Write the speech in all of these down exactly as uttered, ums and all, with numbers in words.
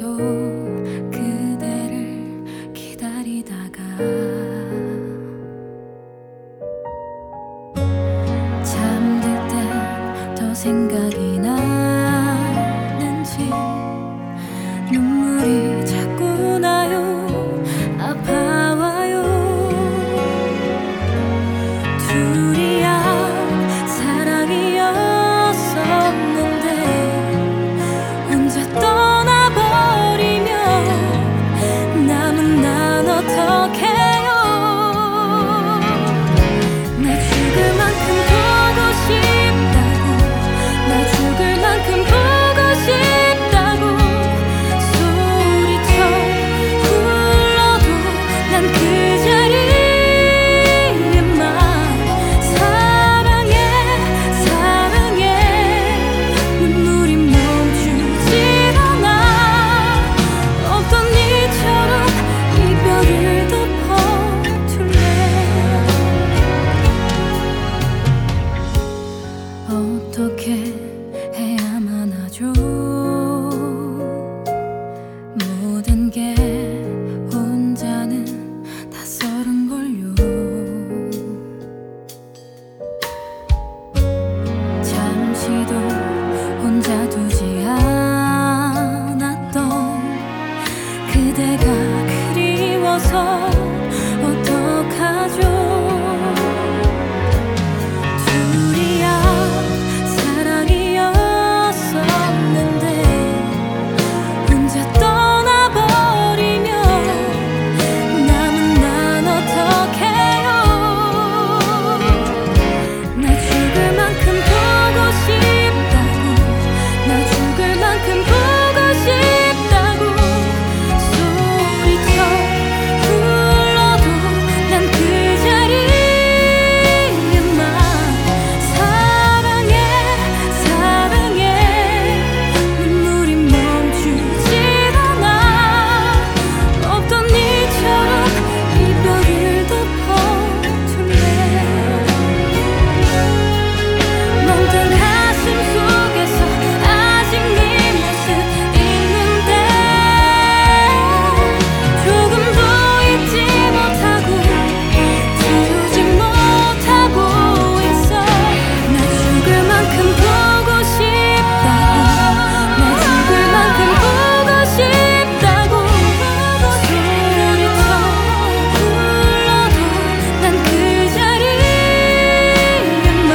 오늘도 그대를 기다리다가 잠들 땐 더 생각이 나는지 눈물이 자꾸 나요. 아파와요. 둘이야 사랑이었었는데 혼자 떠나버리면 남은 난 어떡해요. 나 죽을 만큼 보고 싶다고, 나 죽을 만큼 보고 싶다고 소리쳐 불러도 난 그 자리에만 사랑해 사랑해. 눈물이 멈추질 않아. 없던 이처럼 이별을 덮어둘래. 어떻게 해야만 하죠. 모든 게 혼자는 낯설은걸요. 잠시도 혼자 두지 않았던 그대가 그리워서 어떡하죠. 둘이야 사랑이었었는데 혼자 떠나버리면 남은 난 어떡해요. 나 죽을 만큼 보고 싶다고, 나 죽을 만큼 보고 싶다고 소리쳐 불러도 난 그 자리에만 사랑해 사랑해. 눈물이 멈추질 않아. 없던 이처럼 이별을 덮어둘래. 멍든 가슴 속에서 아직 네 모습 있는데 조금도 잊지 못하고 지우지 못하고 있어. 나 죽을 만큼 보고 싶다고, 나 죽을 만큼 보고 싶다고 소리쳐 불러도 난 그 자리에만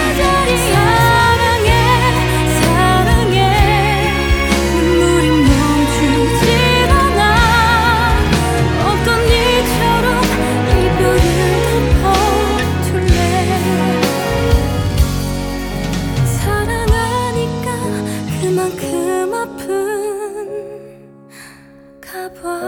사랑해 사랑해. 눈물이 멈추질 않아. 없던 이처럼 이별을 덮어둘래. 사랑하니까 그만큼 아픈가 봐.